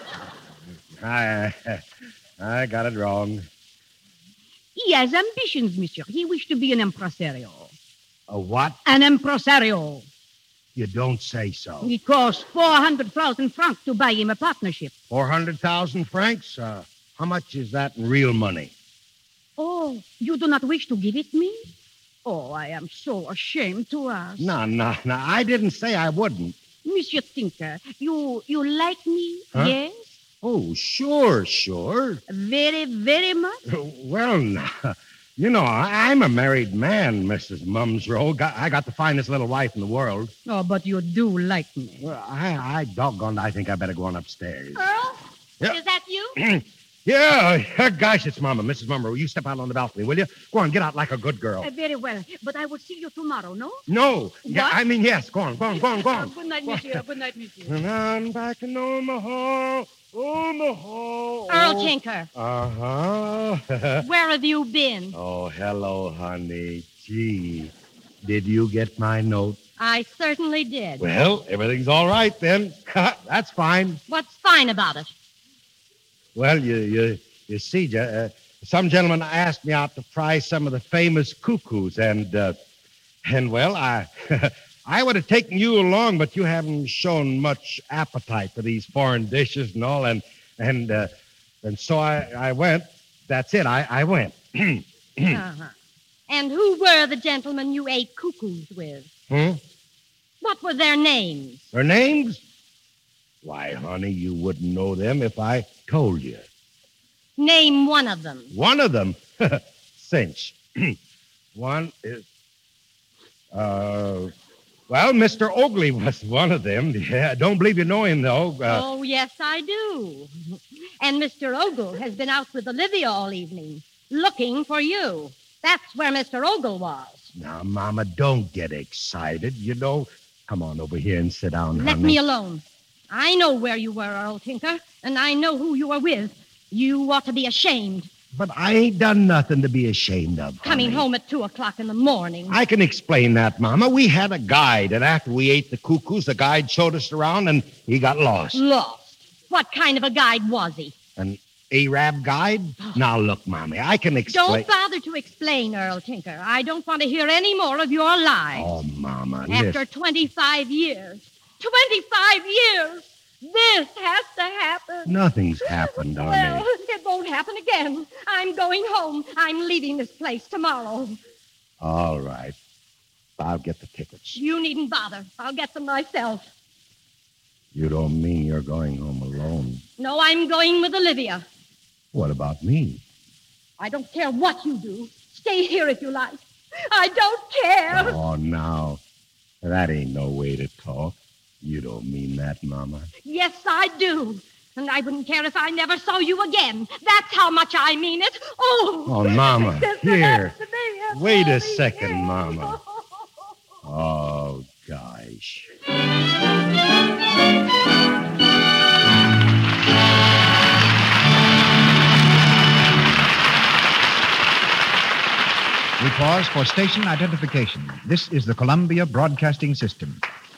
I got it wrong. He has ambitions, monsieur. He wished to be an impresario. A what? An impresario. You don't say so. It costs 400,000 francs to buy him a partnership. 400,000 francs? How much is that in real money? Oh, you do not wish to give it me? Oh, I am so ashamed to ask. No. I didn't say I wouldn't. Monsieur Tinker, you like me, huh? Yes? Oh, sure. Very, very much? Well, now, you know, I'm a married man, Mrs. Mumsrow. I got the finest little wife in the world. Oh, but you do like me. Well, I doggone, I think I better go on upstairs. Earl? Yep. Is that you? Yeah, gosh, it's Mama. Mrs. Mumsrow, you step out on the balcony, will you? Go on, get out like a good girl. Very well, but I will see you tomorrow, no? No. Yeah, I mean, yes. Go on. Good night, monsieur. Good night, monsieur. And I'm back in Omaha. Earl Tinker. Uh-huh. Where have you been? Oh, hello, honey. Gee, did you get my note? I certainly did. Well, everything's all right then. That's fine. What's fine about it? Well, you see, some gentleman asked me out to fry some of the famous cuckoos, and well, I I would have taken you along, but you haven't shown much appetite for these foreign dishes and all, and so I went. That's it. I went. Uh-huh. And who were the gentlemen you ate cuckoos with? What were their names? Their names? Why, honey, you wouldn't know them if I told you. Name one of them. One of them? Cinch. One is... Well, Mr. Oakley was one of them. Yeah, I don't believe you know him, though. Oh, yes, I do. And Mr. Ogle has been out with Olivia all evening, looking for you. That's where Mr. Ogle was. Now, Mama, don't get excited. You know, come on over here and sit down, honey. Let me alone. I know where you were, Earl Tinker, and I know who you were with. You ought to be ashamed. But I ain't done nothing to be ashamed of, honey. Coming home at 2:00 in the morning. I can explain that, Mama. We had a guide, and after we ate the cuckoos, the guide showed us around, and he got lost. Lost? What kind of a guide was he? An Arab guide? Now, look, Mommy, I can explain... Don't bother to explain, Earl Tinker. I don't want to hear any more of your lies. Oh, Mama, After 25 years. 25 years! This has to happen. Nothing's happened, honey. Well, it won't happen again. I'm going home. I'm leaving this place tomorrow. All right. I'll get the tickets. You needn't bother. I'll get them myself. You don't mean you're going home alone? No, I'm going with Olivia. What about me? I don't care what you do. Stay here if you like. I don't care. Oh, now. That ain't no way to talk. You don't mean that, Mama. Yes, I do. And I wouldn't care if I never saw you again. That's how much I mean it. Oh, Mama, here. Wait a second, Mama. Oh, gosh. We pause for station identification. This is the Columbia Broadcasting System.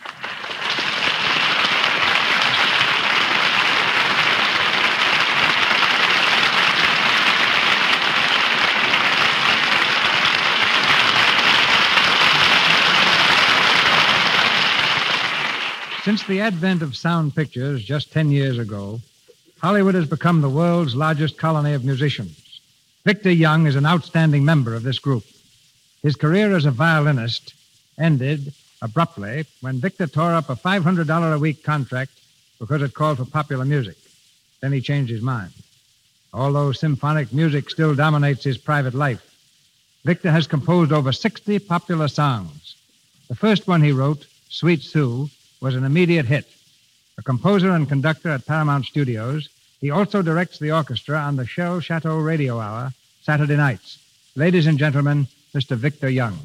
Since the advent of sound pictures just 10 years ago, Hollywood has become the world's largest colony of musicians. Victor Young is an outstanding member of this group. His career as a violinist ended abruptly when Victor tore up a $500 a week contract because it called for popular music. Then he changed his mind. Although symphonic music still dominates his private life, Victor has composed over 60 popular songs. The first one he wrote, Sweet Sue, was an immediate hit. A composer and conductor at Paramount Studios, he also directs the orchestra on the Shell Chateau Radio Hour Saturday nights. Ladies and gentlemen, Mr. Victor Young.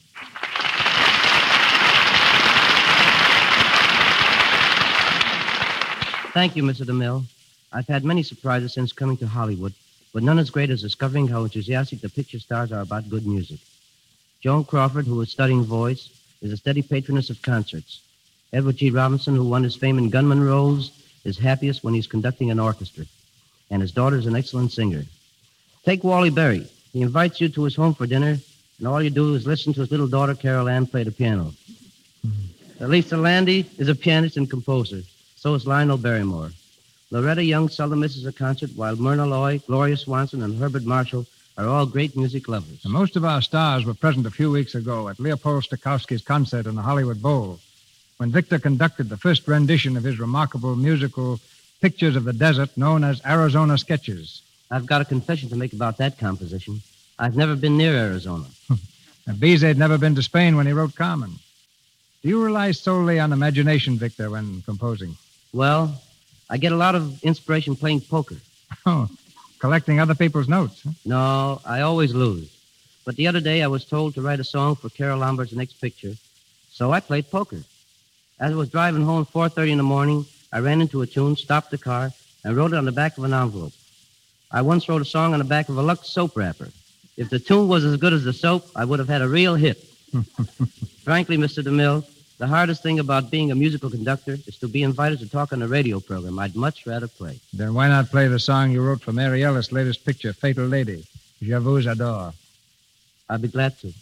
Thank you, Mr. DeMille. I've had many surprises since coming to Hollywood, but none as great as discovering how enthusiastic the picture stars are about good music. Joan Crawford, who is studying voice, is a steady patroness of concerts. Edward G. Robinson, who won his fame in gunman roles, is happiest when he's conducting an orchestra. And his daughter is an excellent singer. Take Wally Berry. He invites you to his home for dinner, and all you do is listen to his little daughter, Carol Ann, play the piano. Lisa Landy is a pianist and composer. So is Lionel Barrymore. Loretta Young seldom misses a concert, while Myrna Loy, Gloria Swanson, and Herbert Marshall are all great music lovers. And most of our stars were present a few weeks ago at Leopold Stokowski's concert in the Hollywood Bowl, when Victor conducted the first rendition of his remarkable musical Pictures of the Desert known as Arizona Sketches. I've got a confession to make about that composition. I've never been near Arizona. And Bizet had never been to Spain when he wrote Carmen. Do you rely solely on imagination, Victor, when composing? Well, I get a lot of inspiration playing poker. Oh, collecting other people's notes, huh? No, I always lose. But the other day I was told to write a song for Carol Lombart's next picture, so I played poker. As I was driving home at 4:30 in the morning, I ran into a tune, stopped the car, and wrote it on the back of an envelope. I once wrote a song on the back of a Lux soap wrapper. If the tune was as good as the soap, I would have had a real hit. Frankly, Mr. DeMille, the hardest thing about being a musical conductor is to be invited to talk on a radio program. I'd much rather play. Then why not play the song you wrote for Mary Ellis' latest picture, Fatal Lady? Je vous adore. I'll be glad to.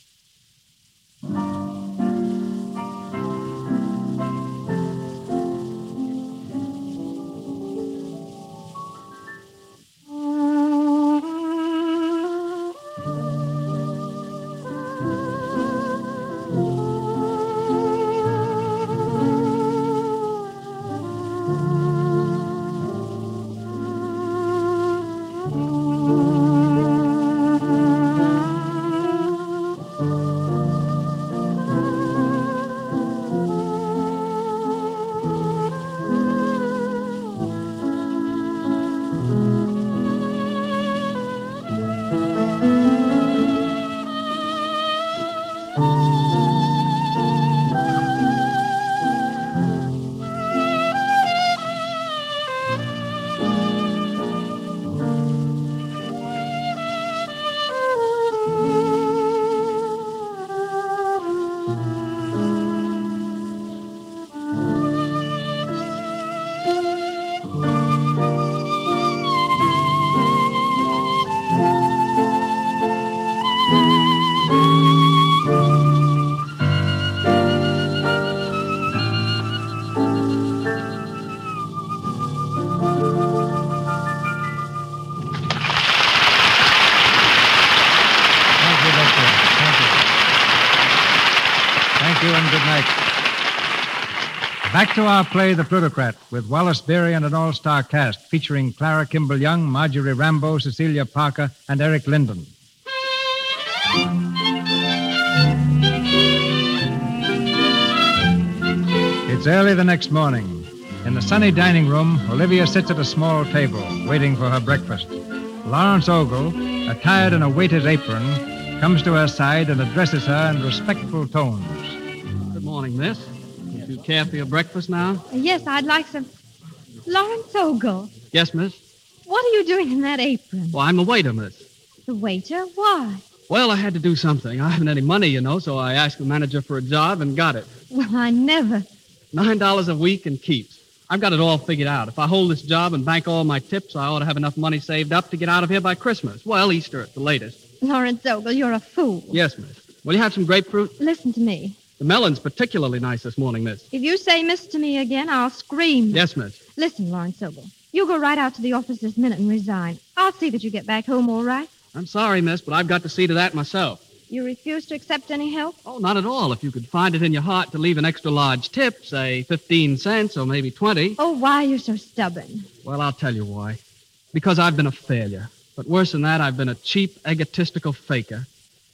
And good night. Back to our play, The Plutocrat, with Wallace Beery and an all-star cast featuring Clara Kimball Young, Marjorie Rambeau, Cecilia Parker, and Eric Linden. It's early the next morning. In the sunny dining room, Olivia sits at a small table, waiting for her breakfast. Lawrence Ogle, attired in a waiter's apron, comes to her side and addresses her in respectful tones. Good morning, miss. Would you care for your breakfast now? Yes, I'd like some. Lawrence Ogle, Yes, miss. what are you doing in that apron? Well, I'm the waiter, miss. The waiter? Why? Well, I had to do something. I haven't any money, you know, so I asked the manager for a job and got it. Well, I never. $9 a week and keeps. I've got it all figured out. If I hold this job and bank all my tips, I ought to have enough money saved up to get out of here by Christmas. Well, Easter at the latest. Lawrence Ogle, you're a fool. Yes, miss. Will you have some grapefruit? Listen to me. The melon's particularly nice this morning, miss. If you say miss to me again, I'll scream. Yes, miss. Listen, Lawrence Ogle, you go right out to the office this minute and resign. I'll see that you get back home all right. I'm sorry, miss, but I've got to see to that myself. You refuse to accept any help? Oh, not at all. If you could find it in your heart to leave an extra large tip, say 15 cents or maybe 20. Oh, why are you so stubborn? Well, I'll tell you why. Because I've been a failure. But worse than that, I've been a cheap, egotistical faker.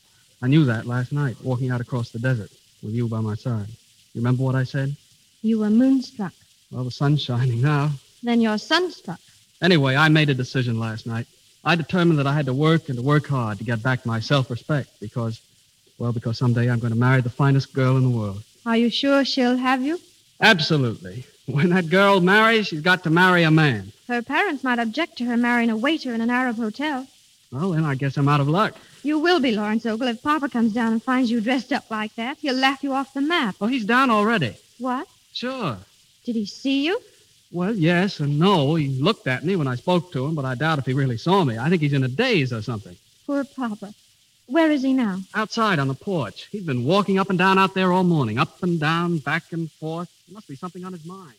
I knew that last night, walking out across the desert with you by my side. You remember what I said? You were moonstruck. Well, the sun's shining now. Then you're sunstruck. Anyway, I made a decision last night. I determined that I had to work and to work hard to get back my self-respect because someday I'm going to marry the finest girl in the world. Are you sure she'll have you? Absolutely. When that girl marries, she's got to marry a man. Her parents might object to her marrying a waiter in an Arab hotel. Well, then I guess I'm out of luck. You will be, Lawrence Ogle. If Papa comes down and finds you dressed up like that, he'll laugh you off the map. Oh, he's down already. What? Sure. Did he see you? Well, yes and no. He looked at me when I spoke to him, but I doubt if he really saw me. I think he's in a daze or something. Poor Papa. Where is he now? Outside on the porch. He's been walking up and down out there all morning. Up and down, back and forth. There must be something on his mind.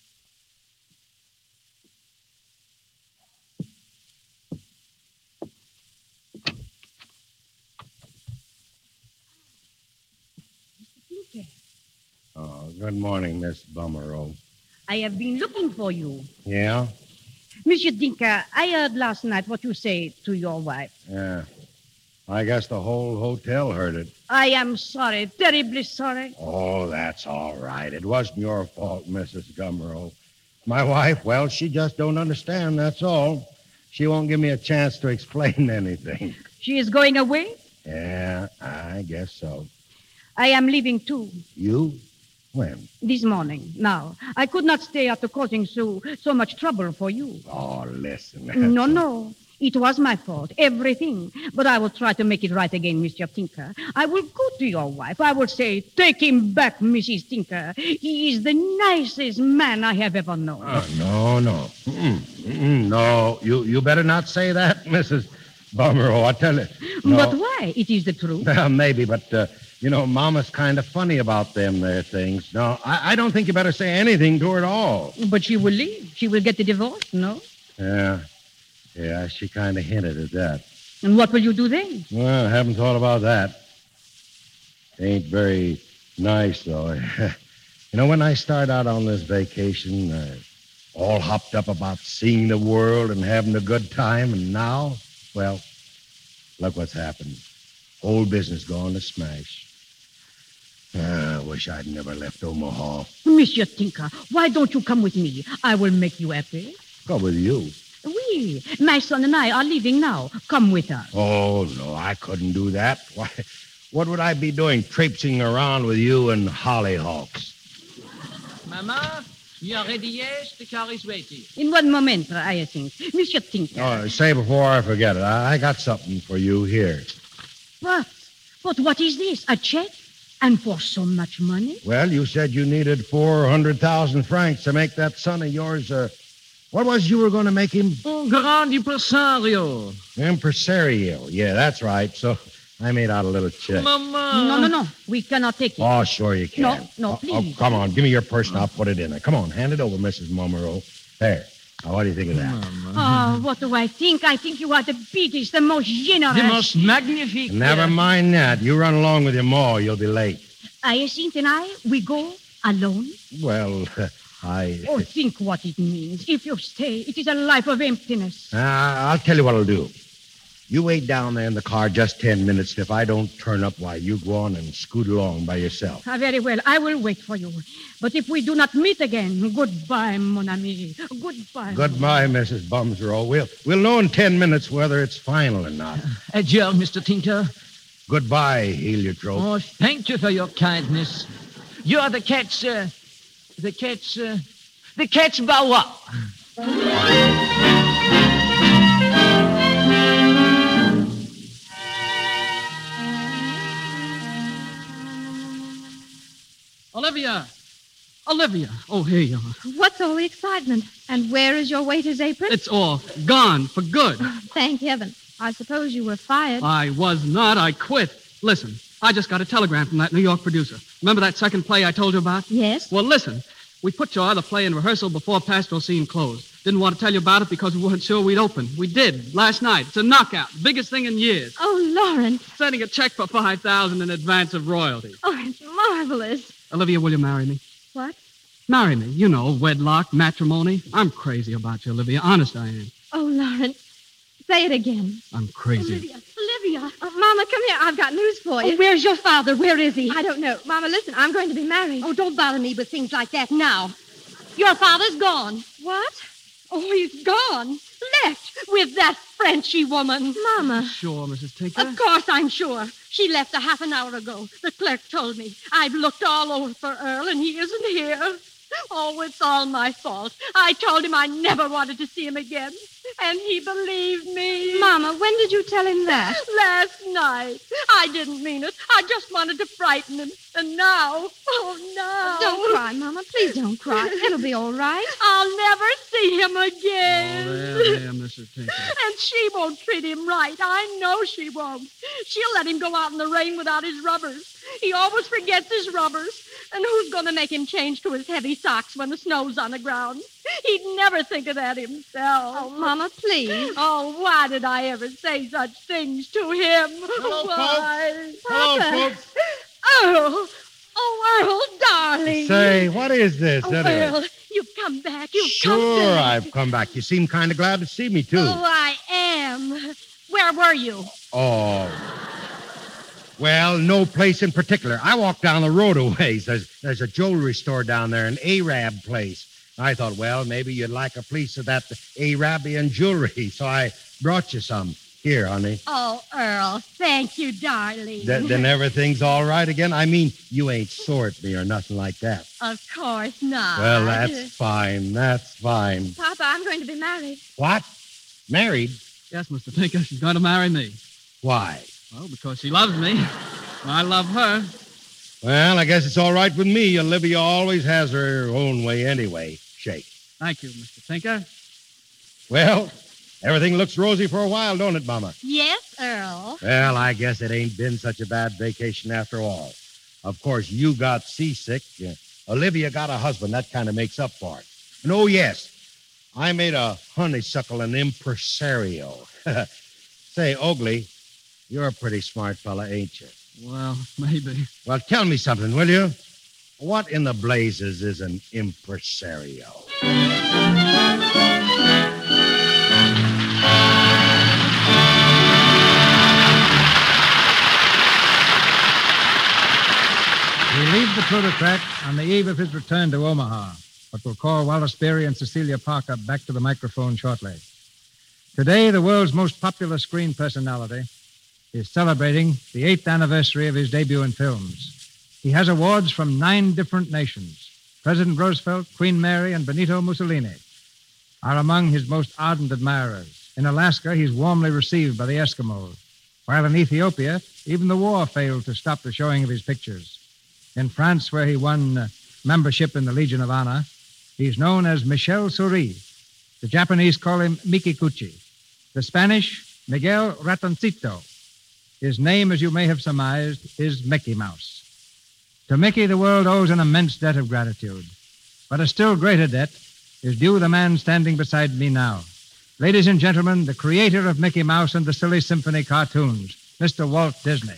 Oh, good morning, Miss Bummerow. I have been looking for you. Yeah? Monsieur Dinka, I heard last night what you say to your wife. Yeah. I guess the whole hotel heard it. I am sorry, terribly sorry. Oh, that's all right. It wasn't your fault, Mrs. Gummerow. My wife, well, she just don't understand, that's all. She won't give me a chance to explain anything. She is going away? Yeah, I guess so. I am leaving too. You? When? This morning. Now, I could not stay after causing so much trouble for you. Oh, listen. No. It was my fault, everything. But I will try to make it right again, Mr. Tinker. I will go to your wife. I will say, take him back, Mrs. Tinker. He is the nicest man I have ever known. Oh, no. No, you better not say that, Mrs. Bummer, I tell you. No. But why? It is the truth. Well, maybe, but, Mama's kind of funny about them there things. No, I don't think you better say anything to her at all. But she will leave. She will get the divorce, no? Yeah, she kind of hinted at that. And what will you do then? Well, I haven't thought about that. Ain't very nice, though. When I start out on this vacation, all hopped up about seeing the world and having a good time, and now, well, look what's happened. Whole business gone to smash. I wish I'd never left Omaha. Monsieur Tinker, why don't you come with me? I will make you happy. Go with you. Oui, my son and I are leaving now. Come with us. Oh, no, I couldn't do that. Why, what would I be doing traipsing around with you and hollyhawks? Mama, you are ready, yes? The car is waiting. In one moment, I think. Monsieur Tinker. Oh, say before I forget it, I got something for you here. What? But what is this? A check? And for so much money? Well, you said you needed 400,000 francs to make that son of yours, what was you were going to make him? Oh, grand impresario. Impresario. Yeah, that's right. So I made out a little check. Mama. No. We cannot take it. Oh, sure you can. No, please. Oh, come on. Give me your purse and I'll put it in there. Come on. Hand it over, Mrs. Momero. There. Now, what do you think of that? Oh, what do I think? I think you are the biggest, the most generous. The most magnifique. Never mind that. You run along with your ma. You'll be late. Hyacinth and I, we go alone. Well, Oh, think what it means. If you stay, it is a life of emptiness. I'll tell you what I'll do. You wait down there in the car just 10 minutes, and if I don't turn up, why, you go on and scoot along by yourself. Very well. I will wait for you. But if we do not meet again, goodbye, mon ami. Goodbye. Goodbye, Mrs. Bumsrow. We'll know in 10 minutes whether it's final or not. Adieu, Mr. Tinker. Goodbye, Heliotrope. Oh, thank you for your kindness. You are the cat's bow wow. Olivia. Oh, here you are. What's all the excitement? And where is your waiter's apron? It's off. Gone for good. Thank heaven. I suppose you were fired. I was not. I quit. Listen, I just got a telegram from that New York producer. Remember that second play I told you about? Yes. Well, listen. We put your other play in rehearsal before Pastoral Scene closed. Didn't want to tell you about it because we weren't sure we'd open. We did, last night. It's a knockout. Biggest thing in years. Oh, Lawrence. Sending a check for $5,000 in advance of royalties. Oh, it's marvelous. Olivia, will you marry me? What? Marry me. You know, wedlock, matrimony. I'm crazy about you, Olivia. Honest I am. Oh, Lawrence. Say it again. I'm crazy. Olivia. Mama, come here. I've got news for you. Oh, where's your father? Where is he? I don't know. Mama, listen. I'm going to be married. Oh, don't bother me with things like that now. Your father's gone. What? Oh, he's gone. Left with that Frenchy woman. Mama. Sure, Mrs. Tinker? Of course I'm sure. She left a half an hour ago. The clerk told me. I've looked all over for Earl, and he isn't here. Oh, it's all my fault. I told him I never wanted to see him again, and he believed me. Mama, when did you tell him that? Last night. I didn't mean it. I just wanted to frighten him. And now, oh, no. Don't cry, Mama. Please don't cry. It'll be all right. I'll never see him again. Oh, there, Mrs. Tinker. And she won't treat him right. I know she won't. She'll let him go out in the rain without his rubbers. He always forgets his rubbers. And who's going to make him change to his heavy socks when the snow's on the ground? He'd never think of that himself. Oh, Mama, please. Oh, why did I ever say such things to him? Hello, why? folks. Hello, folks. Oh, Earl, darling. Say, what is this, Oh, anyway? Earl, you've come back. You've come Sure, back. I've come back. You seem kind of glad to see me, too. Oh, I am. Where were you? Oh. Well, no place in particular. I walked down the road a ways. There's a jewelry store down there, an Arab place. I thought, well, maybe you'd like a piece of that Arabian jewelry, so I brought you some. Here, honey. Oh, Earl, thank you, darling. Then everything's all right again? I mean, you ain't sore at me or nothing like that. Of course not. Well, that's fine. That's fine. Papa, I'm going to be married. What? Married? Yes, Mr. Tinker, she's going to marry me. Why? Well, because she loves me. I love her. Well, I guess it's all right with me. Olivia always has her own way anyway. Shake. Thank you, Mr. Tinker. Well, Everything looks rosy for a while, don't it, Mama? Yes, Earl. Well, I guess it ain't been such a bad vacation after all. Of course, you got seasick. Olivia got a husband. That kind of makes up for it. And oh, yes, I made a honeysuckle an impresario. Say, Oakley, you're a pretty smart fella, ain't you? Well, maybe. Well, tell me something, will you? What in the blazes is an impresario? We leave the plutocrat on the eve of his return to Omaha, but we'll call Wallace Beery and Cecilia Parker back to the microphone shortly. Today, the world's most popular screen personality is celebrating the 8th anniversary of his debut in films. He has awards from 9 different nations. President Roosevelt, Queen Mary, and Benito Mussolini are among his most ardent admirers. In Alaska, he's warmly received by the Eskimos, while in Ethiopia, even the war failed to stop the showing of his pictures. In France, where he won membership in the Legion of Honor, he's known as Michel Souris. The Japanese call him Mikikuchi. The Spanish, Miguel Ratoncito. His name, as you may have surmised, is Mickey Mouse. To Mickey, the world owes an immense debt of gratitude. But a still greater debt is due the man standing beside me now. Ladies and gentlemen, the creator of Mickey Mouse and the Silly Symphony cartoons, Mr. Walt Disney.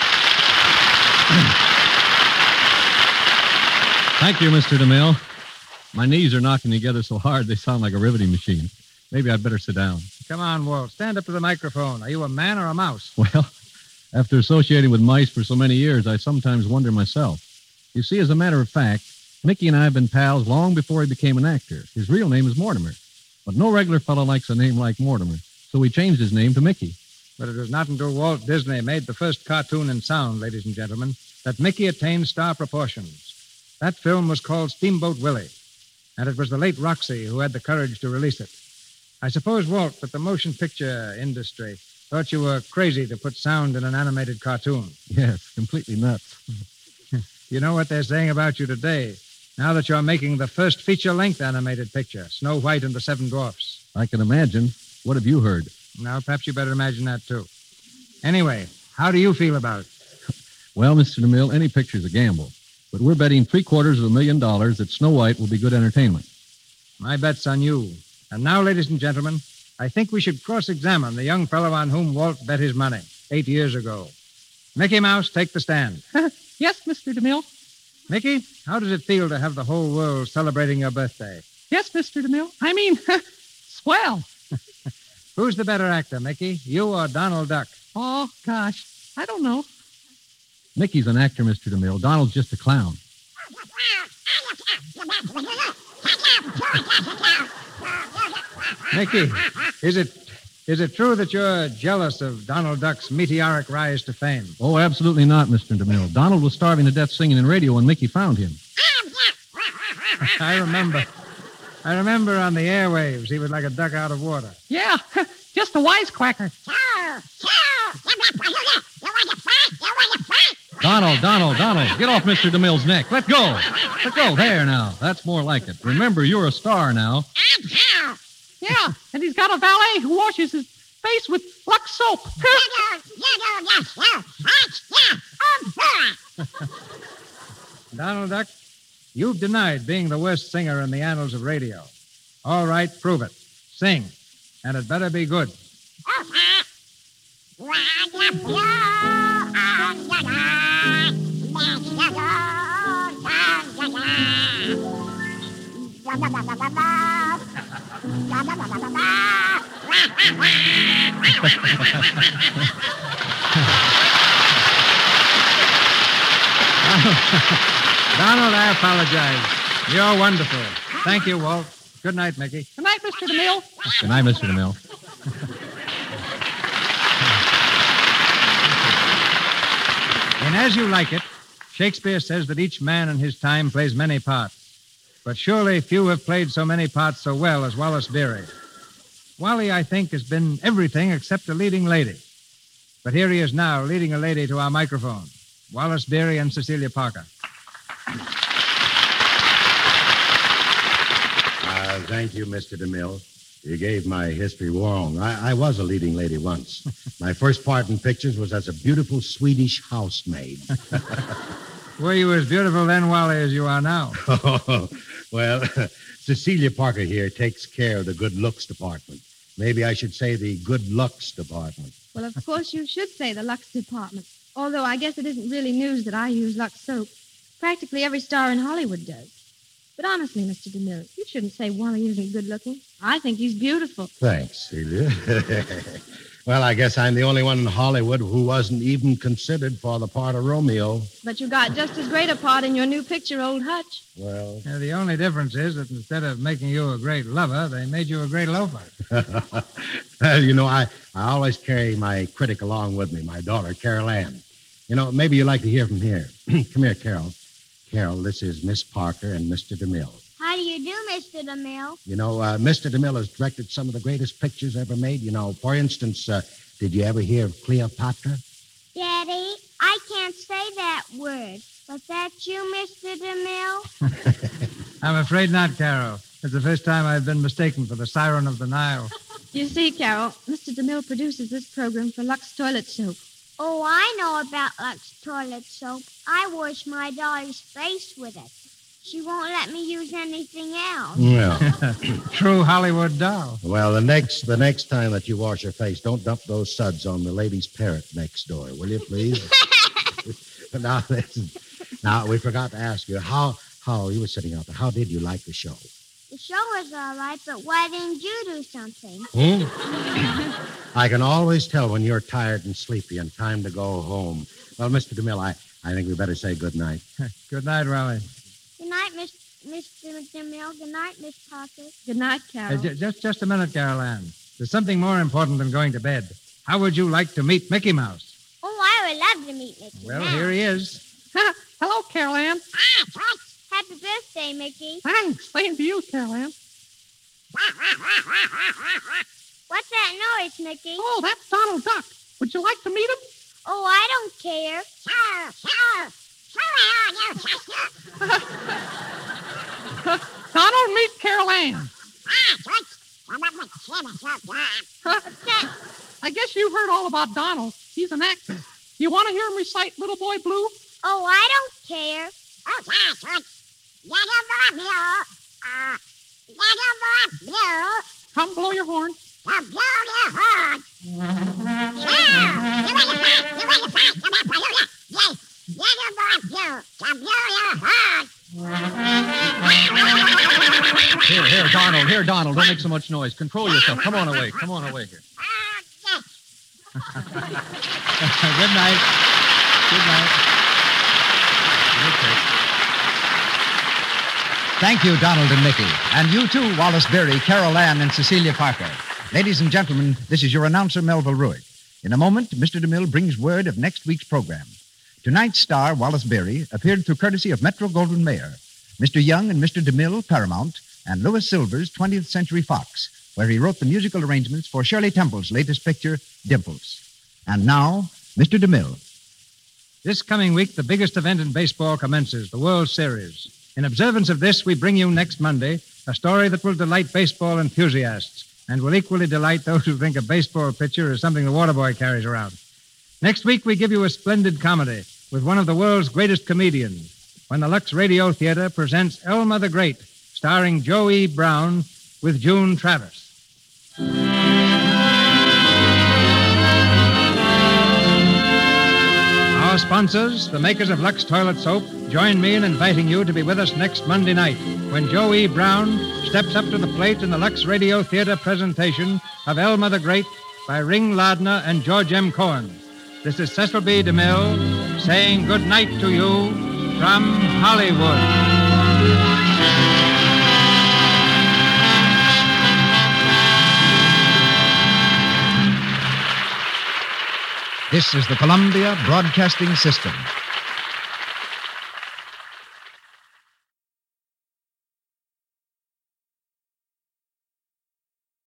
Thank you, Mr. DeMille. My knees are knocking together so hard they sound like a riveting machine. Maybe I'd better sit down. Come on, Walt. Stand up to the microphone. Are you a man or a mouse? Well, after associating with mice for so many years, I sometimes wonder myself. You see, as a matter of fact, Mickey and I have been pals long before he became an actor. His real name is Mortimer. But no regular fellow likes a name like Mortimer, so he changed his name to Mickey. But it was not until Walt Disney made the first cartoon in sound, ladies and gentlemen, that Mickey attained star proportions. That film was called Steamboat Willie, and it was the late Roxy who had the courage to release it. I suppose, Walt, that the motion picture industry thought you were crazy to put sound in an animated cartoon. Yes, completely nuts. You know what they're saying about you today, now that you're making the first feature-length animated picture, Snow White and the Seven Dwarfs. I can imagine. What have you heard? Now, perhaps you better imagine that, too. Anyway, how do you feel about it? Well, Mr. DeMille, any picture's a gamble. But we're betting $750,000 that Snow White will be good entertainment. My bet's on you. And now, ladies and gentlemen, I think we should cross-examine the young fellow on whom Walt bet his money 8 years ago. Mickey Mouse, take the stand. Yes, Mr. DeMille. Mickey, how does it feel to have the whole world celebrating your birthday? Yes, Mr. DeMille. I mean, swell. Who's the better actor, Mickey, you or Donald Duck? Oh, gosh, I don't know. Mickey's an actor, Mr. DeMille. Donald's just a clown. Mickey, is it true that you're jealous of Donald Duck's meteoric rise to fame? Oh, absolutely not, Mr. DeMille. Donald was starving to death singing in radio when Mickey found him. I remember on the airwaves, he was like a duck out of water. Yeah, just a wisecracker. Donald, get off Mr. DeMille's neck. Let go. There now. That's more like it. Remember, you're a star now. Yeah, and he's got a valet who washes his face with Lux soap. Donald Duck, you've denied being the worst singer in the annals of radio. All right, prove it. Sing. And it better be good. Donald, I apologize. You're wonderful. Thank you, Walt. Good night, Mickey. Good night, Mr. DeMille. Good night, Mr. DeMille. In As You Like It, Shakespeare says that each man in his time plays many parts. But surely few have played so many parts so well as Wallace Beery. Wally, I think, has been everything except a leading lady. But here he is now, leading a lady to our microphone. Wallace Beery and Cecilia Parker. Thank you, Mr. DeMille. You gave my history wrong. I was a leading lady once. My first part in pictures was as a beautiful Swedish housemaid. Were you as beautiful then, Wally, as you are now? Well, Cecilia Parker here takes care of the good looks department. Maybe I should say the good looks department. Well, of course you should say the Lux department. Although I guess it isn't really news that I use Lux soap. Practically every star in Hollywood does. But honestly, Mr. DeMille, you shouldn't say Wally isn't good looking. I think he's beautiful. Thanks, Celia. Well, I guess I'm the only one in Hollywood who wasn't even considered for the part of Romeo. But you got just as great a part in your new picture, Old Hutch. Well... Yeah, the only difference is that instead of making you a great lover, they made you a great loafer. Well, you know, I always carry my critic along with me, my daughter, Carol Ann. You know, maybe you'd like to hear from here. Come here, Carol. Carol, this is Miss Parker and Mr. DeMille. How do you do, Mr. DeMille? You know, Mr. DeMille has directed some of the greatest pictures ever made. You know, for instance, did you ever hear of Cleopatra? Daddy, I can't say that word. Was that you, Mr. DeMille? I'm afraid not, Carol. It's the first time I've been mistaken for the Siren of the Nile. You see, Carol, Mr. DeMille produces this program for Lux Toilet Soap. Oh, I know about Lux Toilet Soap. I wash my daughter's face with it. She won't let me use anything else. Well, true Hollywood doll. Well, the next time that you wash your face, don't dump those suds on the lady's parrot next door, will you, please? Now, listen. Now, we forgot to ask you, how you were sitting out there, how did you like the show? The show was all right, but why didn't you do something? I can always tell when you're tired and sleepy and time to go home. Well, Mr. DeMille, I think we better say good night. Good night, Raleigh. Good night, Mr. DeMille. Good night, Miss Parker. Good night, Carol. Just a minute, Carol Ann. There's something more important than going to bed. How would you like to meet Mickey Mouse? Oh, I would love to meet Mickey Well, Mouse. here he is. Hello, Carol Ann. Happy birthday, Mickey. Thanks. Same to you, Carol Ann. What's that noise, Mickey? Oh, that's Donald Duck. Would you like to meet him? Oh, I don't care. Donald, meet Carol Ann. I guess you've heard all about Donald. He's an actor. You want to hear him recite Little Boy Blue? Oh, I don't care. Come blow your horn. Here, Donald. Don't make so much noise. Control yourself. Come on away here. Good night. Good night. Okay. Thank you, Donald and Mickey. And you too, Wallace Berry, Carol Ann, and Cecilia Parker. Ladies and gentlemen, this is your announcer, Melville Ruick. In a moment, Mr. DeMille brings word of next week's program. Tonight's star, Wallace Berry, appeared through courtesy of Metro-Goldwyn-Mayer, Mr. Young and Mr. DeMille, Paramount, and Louis Silvers, 20th Century Fox, where he wrote the musical arrangements for Shirley Temple's latest picture, Dimples. And now, Mr. DeMille. This coming week, the biggest event in baseball commences, the World Series. In observance of this, we bring you next Monday a story that will delight baseball enthusiasts and will equally delight those who think a baseball pitcher is something the water boy carries around. Next week, we give you a splendid comedy with one of the world's greatest comedians when the Lux Radio Theater presents Elma the Great, starring Joe E. Brown with June Travis. Our sponsors, the makers of Lux Toilet Soap, join me in inviting you to be with us next Monday night when Joe E. Brown steps up to the plate in the Lux Radio Theater presentation of Elma the Great by Ring Lardner and George M. Cohen. This is Cecil B. DeMille saying good night to you from Hollywood. This is the Columbia Broadcasting System.